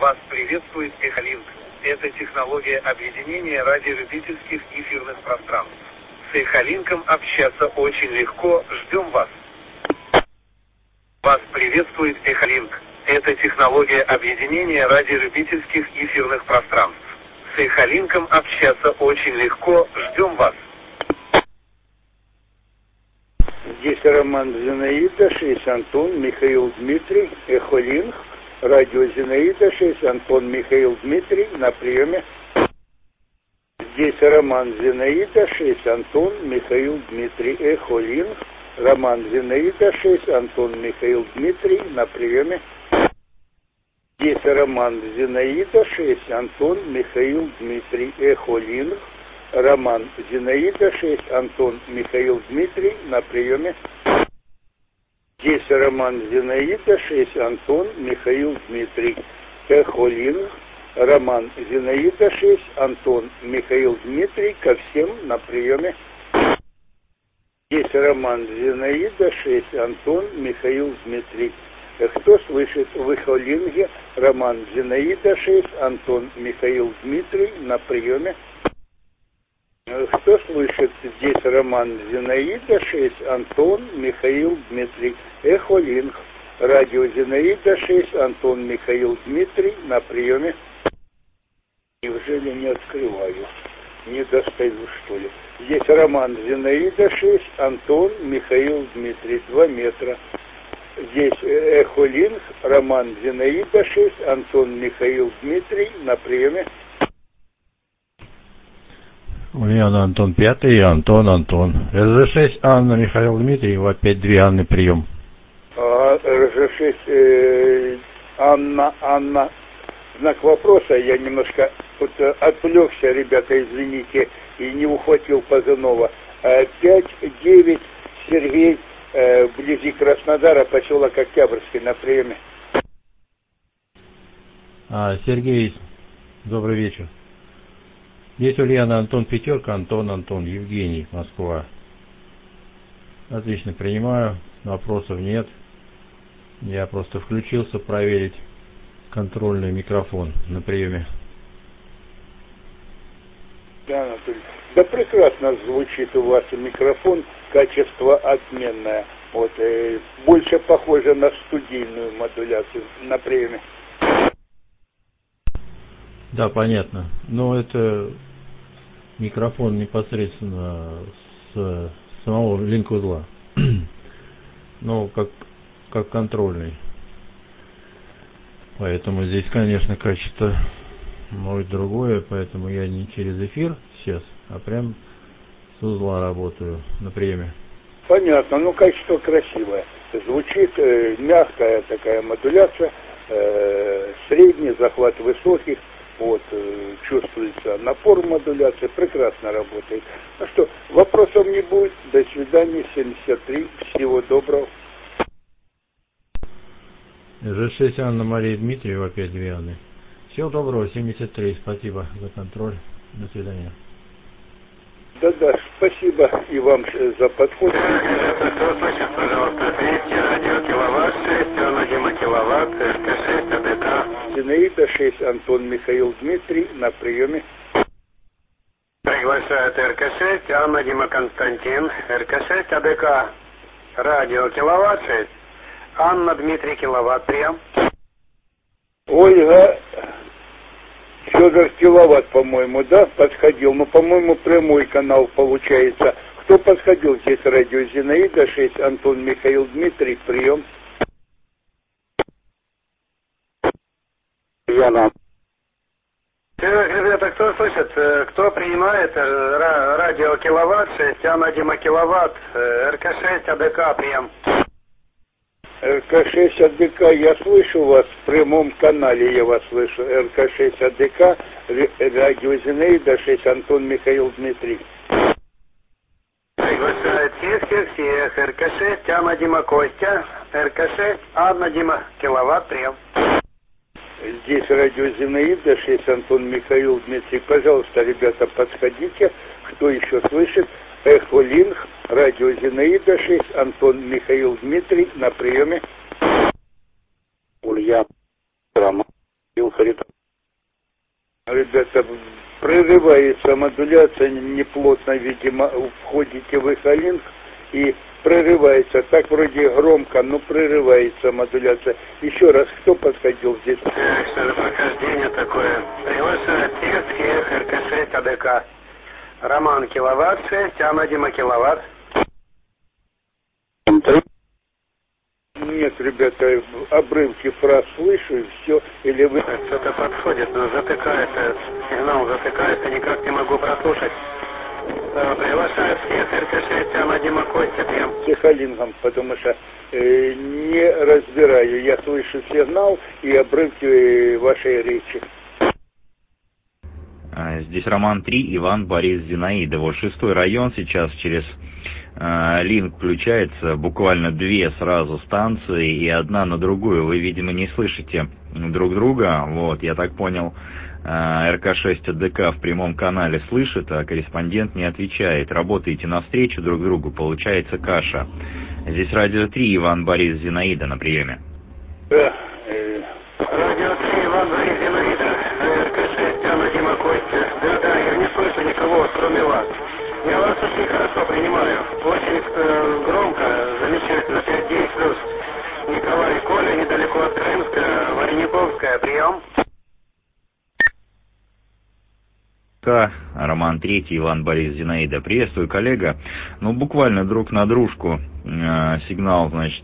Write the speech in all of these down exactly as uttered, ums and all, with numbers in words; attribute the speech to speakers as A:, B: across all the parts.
A: Вас приветствует Эхолинк. Это технология объединения радиолюбительских эфирных пространств. С Эхолинком общаться очень легко. Ждем вас. Вас приветствует Эхолинк. Это технология объединения радиолюбительских эфирных пространств. С Эхолинком общаться очень легко. Ждем вас.
B: Здесь Роман Зинаида, шесть Антон, Михаил Дмитрий, Эхолинк. Радио Зинаида, шесть Антон, Михаил Дмитрий, на приеме. Здесь Роман Зинаида, шесть Антон, Михаил Дмитрий, Эхолинк. Роман Зинаида, шесть Антон, Михаил Дмитрий, на приеме. Здесь Роман Зинаида, шесть Антон, Михаил Дмитрий, Эхолинк. Роман Зинаида, шесть Антон, Михаил Дмитрий, на приеме. Здесь Роман Зинаида, шесть Антон, Михаил Дмитрий, Эхолинк. Роман Зинаида, шесть Антон, Михаил Дмитрий, ко всем на приеме. Здесь Роман Зинаида, шесть Антон, Михаил Дмитрий. Кто слышит в Эхолинке? Роман Зинаида, шесть Антон, Михаил Дмитрий, на приеме. Кто слышит? Здесь Роман Зинаида, шесть Антон, Михаил Дмитрий, Эхолинк. Радио Зинаида, шесть Антон, Михаил Дмитрий, на приеме. Неужели не открываю? Не достаю, что ли? Здесь Роман Зинаида, шесть Антон, Михаил Дмитрий, два метра. Здесь Эхолинк, Роман Зинаида, шесть Антон, Михаил Дмитрий, на приеме.
C: Ульяна Антон пятый и Антон Антон. эр жэ шесть Анна Михаил Дмитрий, опять две Анны, прием.
B: А, эр жэ шесть э, Анна Анна. Знак вопроса, я немножко вот, отвлекся, ребята, извините, и не ухватил позывного. пять девять Сергей, э, вблизи Краснодара, поселок Октябрьский, на приеме.
C: А, Сергей, добрый вечер. Здесь Ульяна Антон пятерка, Антон Антон, Евгений, Москва. Отлично, принимаю, вопросов нет. Я просто включился проверить контрольный микрофон на приеме.
B: Да, Анатолий. Да прекрасно звучит у вас микрофон, качество отменное. Вот, э, больше похоже на студийную модуляцию на приеме.
C: Да, понятно. Но это микрофон непосредственно с самого линк-узла. Ну, как, как контрольный. Поэтому здесь, конечно, качество может другое, поэтому я не через эфир сейчас, а прям с узла работаю на приеме.
B: Понятно, ну качество красивое. Звучит э, мягкая такая модуляция, э, средний захват высоких. Вот, э, чувствуется напор модуляции, прекрасно работает. Ну что, вопросов не будет. До свидания, семьдесят три. Всего доброго.
C: эр жэ шесть Анна Мария Дмитриева, опять две Анны. Всего доброго, семьдесят три. Спасибо за контроль. До свидания.
B: Да-да, спасибо и вам за подход.
A: Кто слышит, пожалуйста, третий радио киловатт, шесть, Анна Дима киловатт, эр ка шесть, а дэ ка.
B: Зинаида, шесть Антон, Михаил Дмитрий, на приеме.
A: Приглашает эр ка шесть, Анна Дима Константин, эр ка шесть, а дэ ка. Радио киловатт шесть, Анна Дмитрий киловатт, прием.
B: Ольга, Федор киловатт, по-моему, да, подходил. Ну, по-моему, прямой канал получается. Кто подходил здесь? Радио Зинаида, шесть Антон, Михаил Дмитрий, прием.
A: Яна. Ребята, кто слышит, кто принимает радио киловатт шесть, Анна Дима киловатт, эр ка шесть, а дэ ка, прием.
B: эр ка шесть, а дэ ка, я слышу вас, в прямом канале я вас слышу. эр ка шесть, а дэ ка, радио Зинаида, шесть Антон, Михаил Дмитрий.
A: Приглашает всех-всех-всех, эр ка шесть, Анна Дима Костя, эр ка шесть, Анна Дима киловатт, прием.
B: Здесь радио Зинаида, шесть Антон, Михаил Дмитрий. Пожалуйста, ребята, подходите. Кто еще слышит? Эхолинк, радио Зинаида, шесть Антон, Михаил Дмитрий, на приеме.
D: Ульяна, Роман
B: Ребята, прерывается модуляция неплотно, видимо, входите в эхолинк и прерывается. Так вроде громко, но прерывается модуляция. Еще раз, кто подходил здесь?
A: Так, что за прохождение такое? Приглашаю текст эр ка шесть а дэ ка. Роман киловатт шесть, Анна Дима киловатт.
B: Нет, ребята, обрывки фраз слышу и все. Или вы...
A: Что-то подходит, но затыкается, сигнал затыкается, никак не могу прослушать. Приглашаю всех эр ка шесть, Анна Дима Костя, прям.
B: С эхолингом, потому что э, не разбираю. Я слышу сигнал и обрывки э, вашей речи.
D: Здесь Роман три, Иван, Борис, Зинаида. Вот шестой район сейчас через э, линк включается, буквально две сразу станции и одна на другую. Вы, видимо, не слышите друг друга. Вот, я так понял, э, эр ка шесть а дэ ка в прямом канале слышит, а корреспондент не отвечает. Работаете навстречу друг другу, получается каша. Здесь радио три, Иван, Борис, Зинаида на приеме.
B: Да, э...
A: Радио три, Иван, Борис, Зинаида. эр ка шесть, Анна Дима Костя. Да-да, я не слышу никого, кроме вас. Я вас очень хорошо принимаю. Очень э, громко, замечательно. пять девять плюс. Николай и Коля, недалеко от Крымска, Варениковская. Прием.
D: Роман третий, Иван, Борис, Зинаида. Приветствую, коллега. Ну, буквально друг на дружку э, сигнал, значит,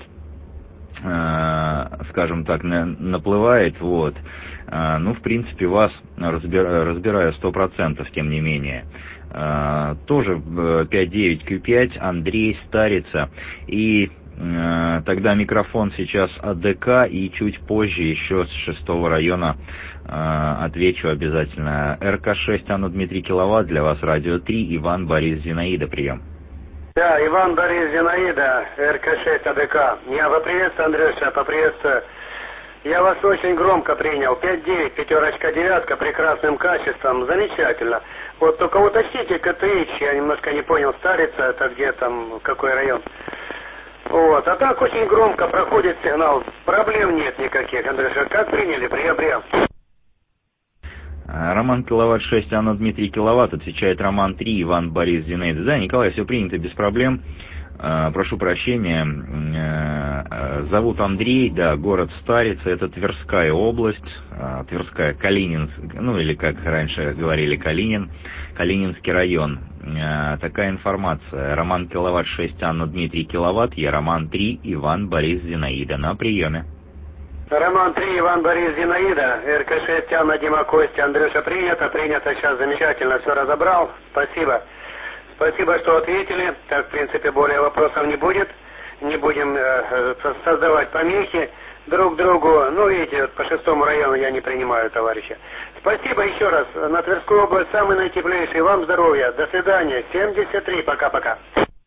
D: э, скажем так, на, наплывает, вот. Э, ну, в принципе, вас разбир, разбираю сто процентов, тем не менее. Э, тоже э, пять девять кью пять, Андрей, Старица. И э, тогда микрофон сейчас а дэ ка, и чуть позже еще с шестого района отвечу обязательно. эр ка шесть, Анна Дмитрий киловатт, для вас радио три, Иван, Борис, Зинаида, прием.
A: Да, Иван, Борис, Зинаида, эр ка шесть а дэ ка. Я поприветствую, Андрюша, поприветствую. Я вас очень громко принял. пять девять, пятерочка, девятка, прекрасным качеством, замечательно. Вот только уточните ка тэ эйч, я немножко не понял, Старица, это где там, какой район? Вот, а так очень громко проходит сигнал, проблем нет никаких, Андрюша. Как приняли, приобрел?
D: Роман киловатт шесть, Анна Дмитрий киловатт, отвечает Роман три, Иван, Борис, Зинаида. Да, Николай, все принято без проблем. Прошу прощения. Зовут Андрей, да, город Старица, это Тверская область, Тверская, Калининск, ну или как раньше говорили, Калинин, Калининский район. Такая информация. Роман киловатт шесть, Анна Дмитрий киловатт, я Роман три, Иван, Борис, Зинаида на приеме.
A: Роман три, Иван, Борис, Зинаида, эр ка шесть, Анна, Дима, Костя, Андрюша, принято, принято, сейчас замечательно все разобрал, спасибо. Спасибо, что ответили, так, в принципе, более вопросов не будет, не будем э, создавать помехи друг другу, ну, видите, вот по шестому району я не принимаю, товарища. Спасибо еще раз, на Тверскую область самый наитеплейший, вам здоровья, до свидания, семьдесят три, пока-пока.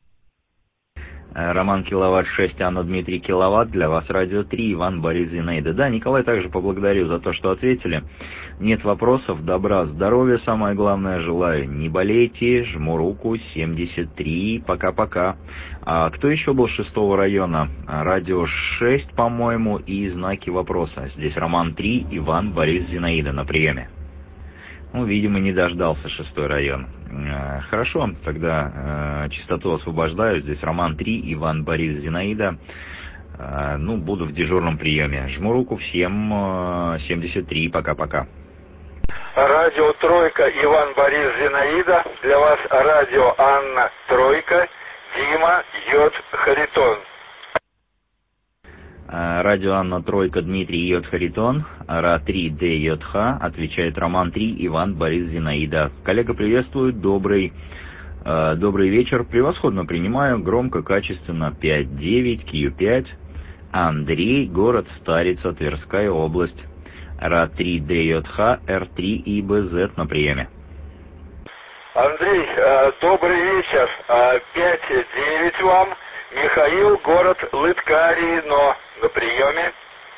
D: Роман киловатт шесть, Анна Дмитрий киловатт, для вас радио три, Иван, Борис, Зинаида. Да, Николай, также поблагодарю за то, что ответили. Нет вопросов, добра, здоровья, самое главное желаю. Не болейте, жму руку, семьдесят три, пока-пока. А кто еще был с шестого района? Радио шесть, по-моему, и знаки вопроса. Здесь Роман три, Иван, Борис, Зинаида на приеме. Ну, видимо, не дождался шестой район. Хорошо, тогда э, частоту освобождаю. Здесь Роман три, Иван, Борис, Зинаида. Э, ну, буду в дежурном приеме. Жму руку всем, э, семьдесят три, пока-пока.
E: Радио Тройка, Иван, Борис, Зинаида. Для вас радио Анна Тройка, Дима, Йод, Харитон.
D: Радио Анна Тройка, Дмитрий, Йод, Харитон, Ра три, Д, Йод, Х, отвечает Роман три, Иван, Борис, Зинаида. Коллега, приветствую, добрый, э, добрый вечер, превосходно принимаю, громко, качественно, пять девять, Кью пять, Андрей, город Старица, Тверская область, Ра три, Д, Йод, Х, Р три и Б З на приеме.
E: Андрей, э, добрый вечер, э, пять девять вам, Михаил, город Лыткарино, на приеме.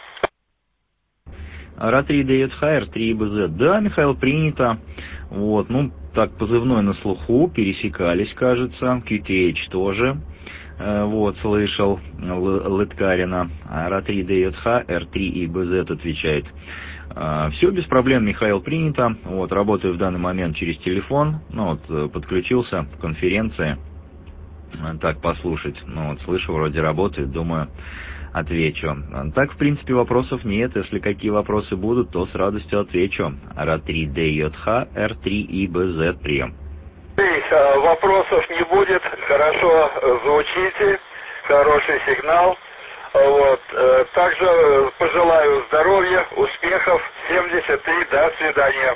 D: Ра три, Д, Йод, Х, Р три и Б З. Да, Михаил, принято. Вот, ну, так, позывной на слуху, пересекались, кажется, Кью Ти Эйч тоже. Вот, слышал Лыткарина. эр три дэ ё ха, эр три и бэ зет отвечает. Все без проблем, Михаил, принято. Вот, работаю в данный момент через телефон. Ну, вот, подключился к конференции. Так, послушать. Ну, вот, слышу, вроде работает, думаю, отвечу. Так, в принципе, вопросов нет. Если какие вопросы будут, то с радостью отвечу. эр три дэ ё ха, эр три и бэ зет, прием.
E: Вопросов не будет, хорошо звучите, хороший сигнал. Вот. Также пожелаю здоровья, успехов, семьдесят три, до свидания.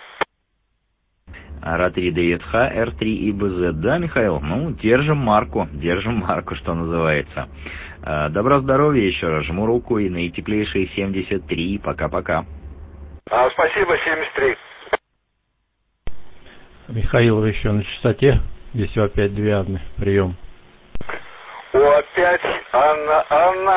D: эр три дэ ё ха, эр три и бэ зет, да, Михаил? Ну, держим марку, держим марку, что называется. Добра, здоровья еще раз, жму руку и наитеплейшие семьдесят три, пока-пока.
E: А, спасибо, семьдесят три.
C: Михаил, вы еще на частоте? Здесь опять две Анны. Прием.
E: О, опять Анна, Анна.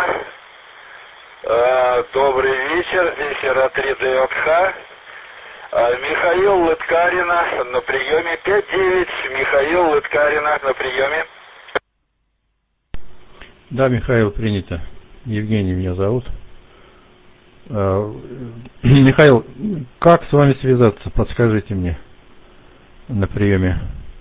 E: Э, добрый вечер. Здесь эр три дэ ё ха. Э, Михаил Лыткарина на приеме. пять девять. Михаил Лыткарина на приеме.
C: Да, Михаил, принято. Евгений меня зовут. Э, Михаил, как с вами связаться? Подскажите мне. На приеме.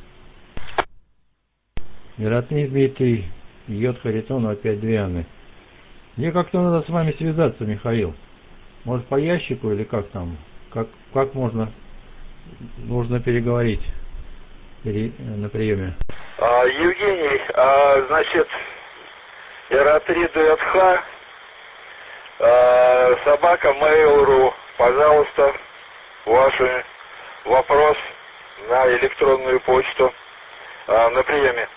C: Миротный Дмитрий, Йод Харитон, опять две Анны. Мне как-то надо с вами связаться, Михаил. Может, по ящику или как там? Как, как можно? Нужно переговорить пере, на приеме.
E: А, Евгений, а, значит, эр три дэ ё ха, а, собака Mail.ru, пожалуйста, ваш вопрос на электронную почту а, на приеме.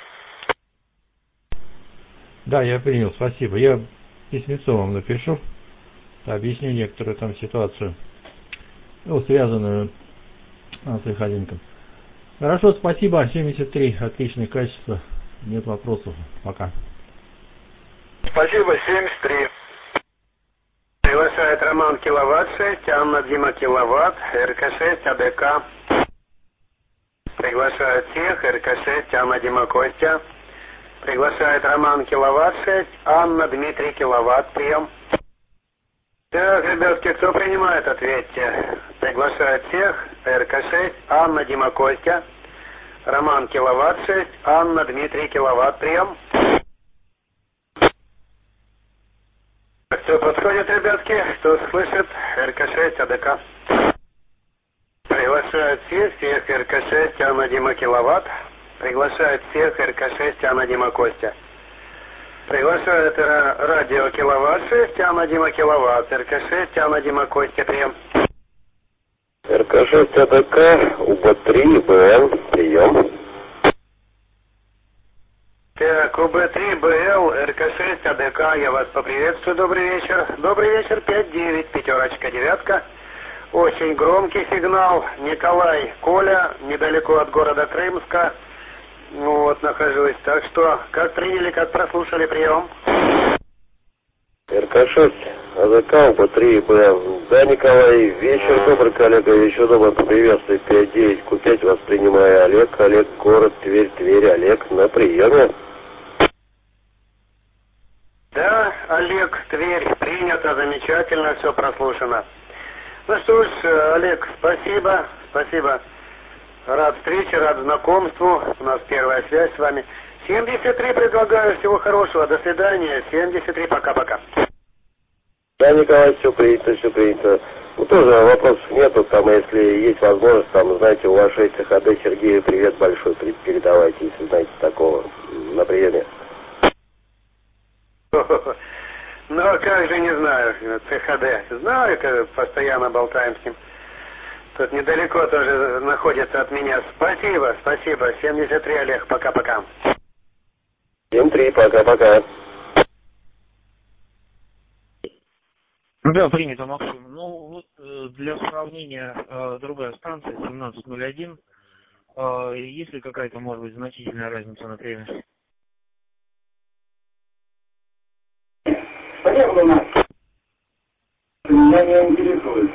C: Да, я принял, спасибо. Я письмецо вам напишу, объясню некоторую там ситуацию, ну, связанную с выходинком. Хорошо, спасибо. семьдесят три, отличное качество, нет вопросов. Пока.
E: Спасибо, семьдесят три.
A: Приглашает Роман Киловатт шесть, Анна Дима Киловатт, эр ка шесть, а дэ ка. Приглашают всех, эр ка шесть, Анна Дима Костя. Приглашает Роман Киловатт шесть, Анна Дмитрий Киловатт, прием. Так, ребятки, кто принимает, ответьте. Приглашает всех, эр ка шесть, Анна Дима Костя. Роман Киловатт шесть, Анна Дмитрий Киловатт, прием. Кто подходит, ребятки, кто слышит, эр ка шесть, а дэ ка. Приглашают всех, всех эр ка шесть, Анна Дима Киловатт. Приглашают всех эр ка шесть, Анна Дима Костя. Приглашают радио Киловатт шесть, Анна Дима Киловатт. эр ка шесть, Анна Дима Костя, прием.
F: эр ка шесть, а дэ ка, у бэ три, бэ эл, прием.
A: Так, у бэ три, бэ эл, эр ка шесть, а дэ ка, я вас поприветствую, добрый вечер. Добрый вечер, пять девять, пятерочка, девятка. Очень громкий сигнал. Николай, Коля, недалеко от города Крымска. Вот, нахожусь. Так что, как приняли, как прослушали, прием.
F: эр ка шесть, а дэ ка, у бэ три, бэ эл. Да, Николай, вечер добрый, коллега, вечер добрый, поприветствую, пять девять, ку пять, вас принимаю, Олег, Олег, город Тверь, Тверь, Олег, на приеме.
A: Да, Олег, Тверь, принято, замечательно, все прослушано. Ну что ж, Олег, спасибо, спасибо. Рад встрече, рад знакомству. У нас первая связь с вами. семьдесят три предлагаю, всего хорошего, до свидания. семьдесят три, пока-пока.
F: Да, Николай, все принято, все принято. Ну, тоже вопросов нету, там, если есть возможность, там, знаете, у вас шесть ха дэ Сергею привет большой передавайте, если знаете такого, на приеме.
A: Ну, а как же не знаю, цэ ха дэ. Знаю, как постоянно болтаем с ним. Тут недалеко тоже находится от меня. Спасибо, спасибо. семьдесят три, Олег, пока-пока.
F: семьдесят три, пока-пока.
G: Да, принято, Максим. Ну, вот для сравнения другая станция, семнадцать ноль один. Есть ли какая-то, может быть, значительная разница на время?
B: Понятно, нас. Меня не интересует.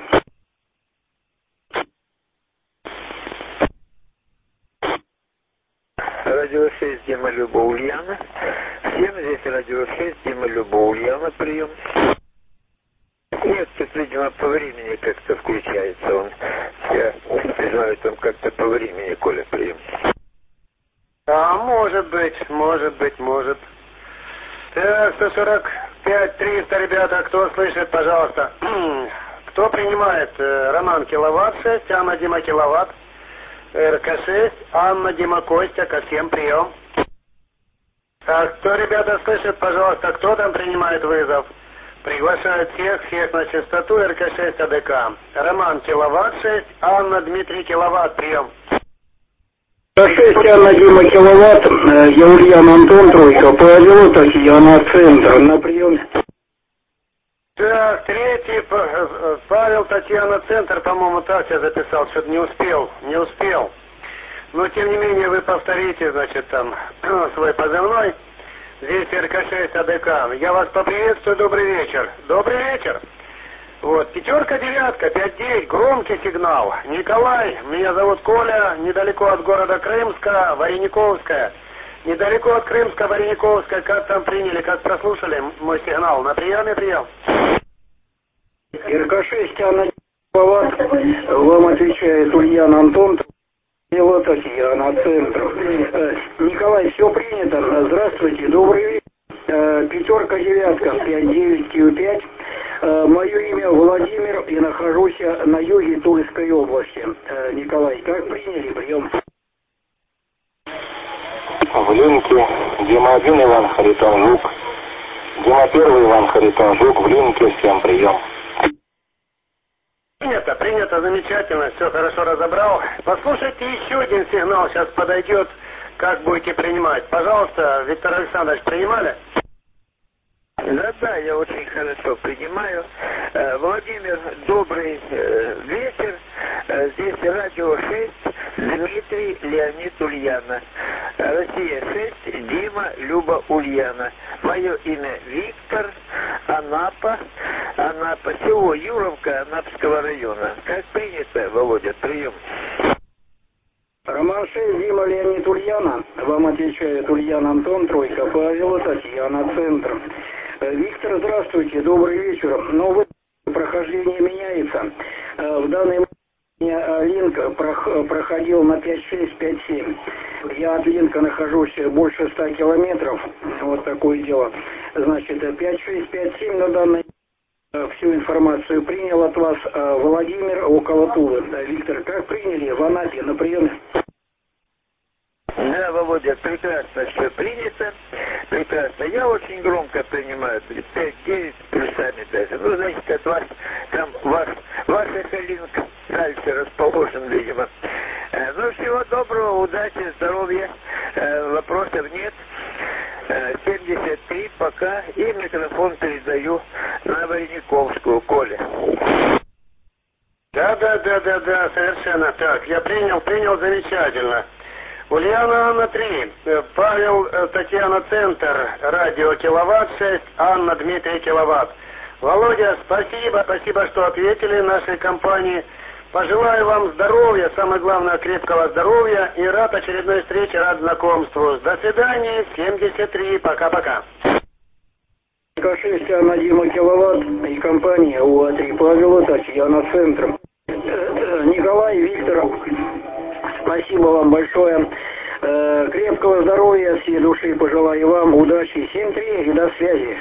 E: Радио шесть, Дима Люба, Ульяна.
H: семь, здесь радио шесть, Дима, Люба, Ульяна, прием. Нет, тут, видимо, по времени как-то включается он. Я признаю, там как-то по времени, Коля, прием.
A: А, может быть, может быть, может. Так, сто сорок пять триста, ребята, кто слышит, пожалуйста. Кто принимает? Роман киловатт шесть, Анна Дима киловатт, РК шесть, Анна Дима Костя, ко всем прием. Так, кто, ребята, слышит, пожалуйста, кто там принимает вызов? Приглашают всех, всех на частоту РК шесть АДК. Роман киловатт шесть, Анна Дмитрий киловатт, прием.
I: шесть, Анна Дима киловатт, я Ульян Антон тройка, Павел Татьяна центр, на приеме.
A: Так, третий, Павел Татьяна центр, по-моему, так я записал, что-то не успел, не успел. Но, тем не менее, вы повторите, значит, там, свой позывной. Здесь РК шесть АДК. Я вас поприветствую, добрый вечер. Добрый вечер. Вот, пятерка, девятка, пять девять, громкий сигнал. Николай, меня зовут Коля, недалеко от города Крымска, Варениковская. Недалеко от Крымска, Варениковская, как там приняли, как прослушали мой сигнал? На приеме, прием.
I: РК шесть, Анна киловатт, вам отвечает Ульян Антон, Татьяна центр. Николай, все принято. Здравствуйте, добрый вечер. Пятерка, девятка, пять девять Q пять. Мое имя Владимир и нахожусь на юге Тульской области. Николай, как приняли прием?
J: В линке Дима один, Иван Харитон Жук. Дима первый, Иван Харитон Жук. В линке всем прием.
A: Принято, принято, замечательно, все хорошо разобрал. Послушайте, еще один сигнал сейчас подойдет, как будете принимать. Пожалуйста, Виктор Александрович, принимали?
H: Да-да, я очень хорошо принимаю. Владимир, добрый вечер. Здесь радио шесть, Дмитрий, Леонид, Ульяна. Россия шесть, Дима, Люба, Ульяна. Мое имя Виктор, Анапа, Анапа, село Юровка, Анапского района. Как принято, Володя, прием.
I: Роман шесть, Дима, Леонид, Ульяна. Вам отвечает Ульян Антон, тройка, Павел, Татьяна, центр. Виктор, здравствуйте, добрый вечер. Новое прохождение меняется. В данный момент линк проходил на пять шесть пять семь. Я от линка нахожусь больше ста километров. Вот такое дело. Значит, пять шесть пять семь на данный всю информацию принял от вас Владимир около Тулы. Виктор, как приняли в Анапе на приеме?
H: Да, Володя, прекрасно все принято. Прекрасно. Я очень громко принимаю. пять девять плюсами даже. Ну, значит, от вас там ваш, ваш эхолинк дальше расположен, видимо. Ну, всего доброго, удачи, здоровья. Вопросов нет. семьдесят три пока. И микрофон передаю на Варениковскую, Коле.
A: Да, да, да, да, да, совершенно так. Я принял, принял замечательно. Ульяна Анна три, Павел Татьяна центр, радио киловатт шесть, Анна Дмитрий киловатт. Володя, спасибо, спасибо, что ответили нашей компании. Пожелаю вам здоровья, самое главное, крепкого здоровья и рад очередной встрече, рад знакомству. До свидания, семьдесят три, пока-пока.
I: РК шесть, Анна Дима киловатт и компания УА три, Павел Татьяна центр. Николай, Виктор, спасибо вам большое. Э, крепкого здоровья, всей души пожелаю вам, удачи. семь три и до связи.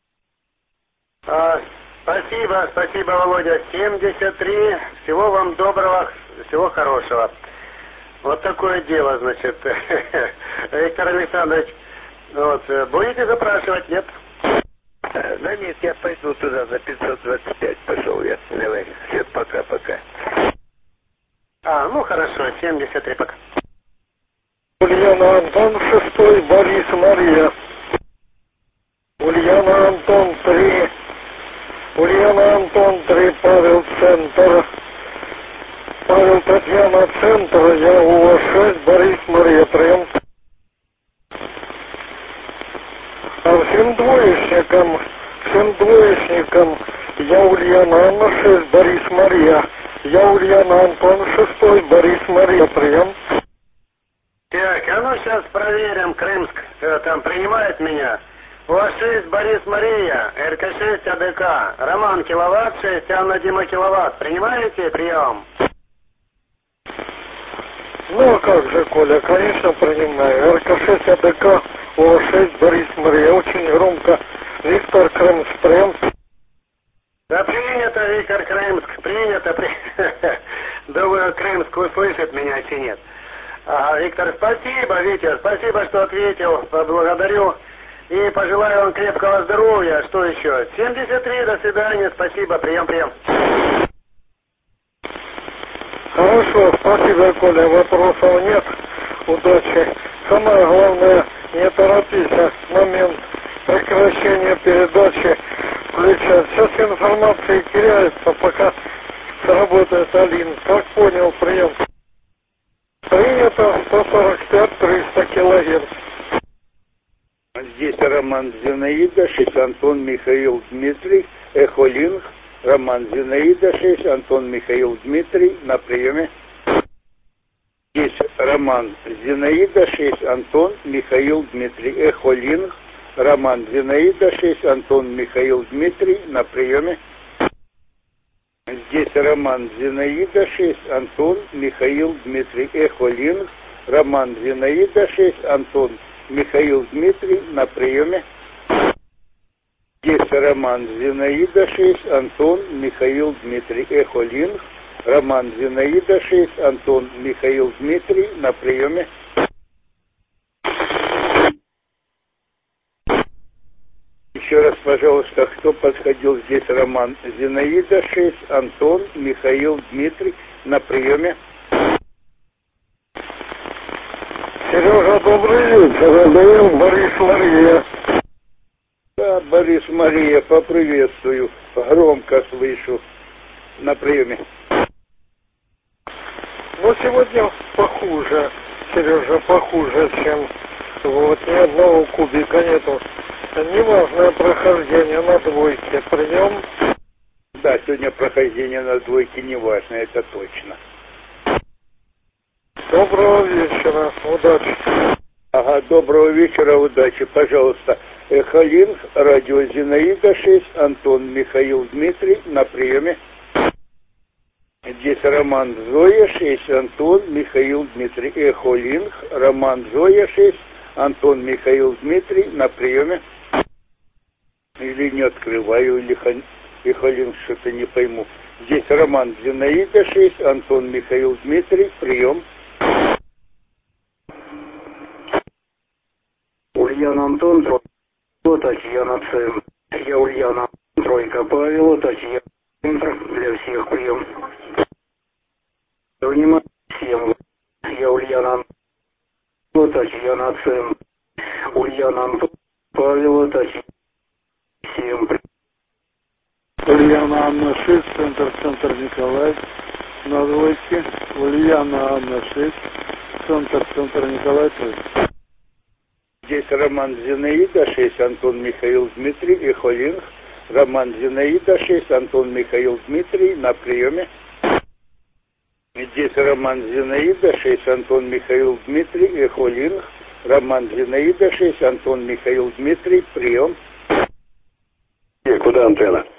A: А, спасибо, спасибо, Володя. семьдесят три. Всего вам доброго, всего хорошего. Вот такое дело, значит. Виктор Александрович, вот, будете запрашивать, нет?
H: Да нет, я пойду туда за пятьсот двадцать пять пошел я. Давай, все, пока-пока.
A: А, ну хорошо, семьдесят три, пока.
K: Ульяна Антон шестой, Борис Мария. Ульяна Антон три. Ульяна Антон три, Павел центр. Павел Татьяна центр, я УА шесть, Борис Мария прием. А всем двоечникам, всем двоечникам, я Ульяна Анна шесть, Борис Мария. Я Ульяна Антон шестой, Борис Мария прием.
A: Так, а ну сейчас проверим, Крымск э, там принимает меня. У вас шесть Борис Мария, эр ка шесть а дэ ка, Роман киловатт, шесть Анна Дима киловатт. Принимаете прием?
K: Ну а как же, Коля, конечно принимаю. эр ка шесть а дэ ка, у вас шесть Борис Мария, очень громко. Виктор Крымск, прием.
A: Да принято, Виктор Крымск, принято. При... Думаю, Крымск услышит меня или нет. Ага, Виктор, спасибо, Витя, спасибо, что ответил, поблагодарю. И пожелаю вам крепкого здоровья. Что еще? семьдесят три, до свидания, спасибо, прием, прием.
K: Хорошо, спасибо, Коля, вопросов нет. Удачи. Самое главное, не торопись, момент прекращения передачи включать. Сейчас информация теряется, пока сработает Алин. Как понял, прием. Принято сто сорок пять триста килогерц.
B: Здесь Роман Зинаида, шесть Антон Михаил Дмитрий, Эхолинг, Роман Зинаида, шесть Антон Михаил Дмитрий, на приеме. Здесь Роман Зинаида, шесть Антон Михаил Дмитрий, Эхолинг, Роман Зинаида, шесть Антон Михаил Дмитрий, на приеме. Здесь Роман Зинаида, шесть Антон Михаил Дмитрий, Эхолинг, Роман Зинаида, шесть Антон Михаил Дмитрий, на приеме. Здесь Роман Зинаида, шесть Антон Михаил Дмитрий, Эхолинг, Роман Зинаида, шесть Антон Михаил Дмитрий, на приеме. Еще раз, пожалуйста, кто подходил? Здесь Роман Зинаида, шесть Антон Михаил Дмитрий, на приеме.
K: Сережа, добрый вечер. Это Борис Мария.
B: Да, Борис Мария, поприветствую. Громко слышу. На приеме.
K: Ну, сегодня похуже, Сережа, похуже, чем вот ни одного кубика нету. Неважное прохождение на двойке. Прием.
B: Да, сегодня прохождение на двойке неважно, это точно.
K: Доброго вечера, удачи.
B: Ага, доброго вечера, удачи, пожалуйста. Эхолинг, радио Зинаида, шесть Антон Михаил Дмитрий, на приеме. Здесь Роман Зоя, шесть Антон Михаил Дмитрий, Эхолинг, Роман Зоя, шесть Антон Михаил Дмитрий, на приеме. Или не открываю, или Эхолинг, что-то не пойму. Здесь Роман Зинаида, шесть Антон Михаил Дмитрий, прием.
I: Ульяна Антон, тройка, Татьяна Центр. Я Ульяна, тройка, Павел, Татьяна Центр, для всех прием. Внимание всем. Я Ульяна Антон, Татьяна Центр. Ульяна Антон, Павел, Татьяна всем прием.
K: Ульяна Анна шесть, центр, центр Николай, на двойке. Ульяна Анна шесть, центр, центр Николай, тройка.
B: Здесь Роман Зинаида, шесть Антон Михаил Дмитрий, Эхолинг, Роман Зинаида, шесть Антон Михаил Дмитрий, на приеме. Здесь Роман Зинаида, шесть Антон Михаил Дмитрий, Эхолинг, Роман Зинаида, шесть Антон Михаил Дмитрий, прием.
F: Куда антенна?